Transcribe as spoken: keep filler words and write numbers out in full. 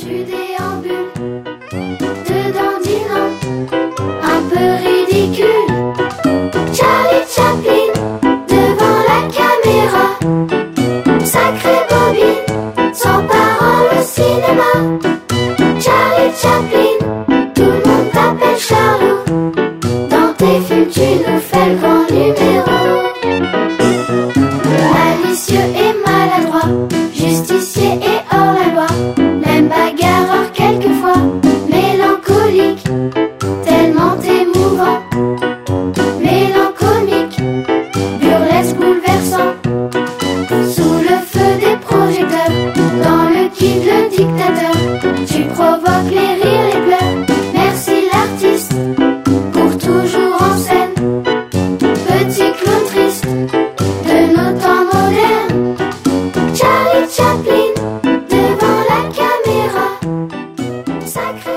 tu déambules, te dandinant, un peu ridicule. Charlie Chaplin, devant la caméra, sacré bobine, s'emparant le cinéma. Charlie Chaplin, tout le monde t'appelle Charlot, dans tes films tu nous fais le grand numéro. Malicieux et maladroit, justicier et hors la loi, même bagarreur quelquefois, mélancolique, tellement émouvant, mélancolique, burlesque bouleversant, sous le feu des projecteurs, dans le Kid le dictateur, tu provoques les rires, les pleurs, merci l'artiste, pour toujours en scène, petit clown triste, de nos temps modernes. Charlie Chaplin, devant la caméra, sacré